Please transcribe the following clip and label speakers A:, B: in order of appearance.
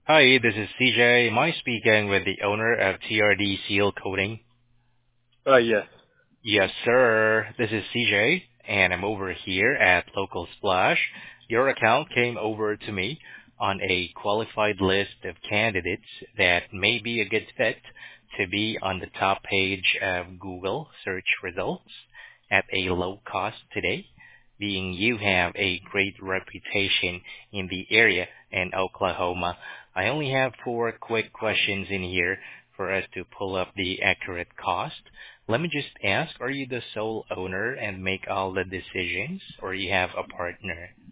A: Hi, this is CJ. Am I speaking with the owner of TRD Seal Coating?
B: Yes.
A: Yes, sir. This is CJ, and I'm over here at Local Splash. Your account came over to me on a qualified list of candidates that may be a good fit to be on the top page of Google search results at a low cost today, being you have a great reputation in the area in Oklahoma. I only have four quick questions in here for us to pull up the accurate cost. Let me just ask, are you the sole owner and make all the decisions, or you have a partner?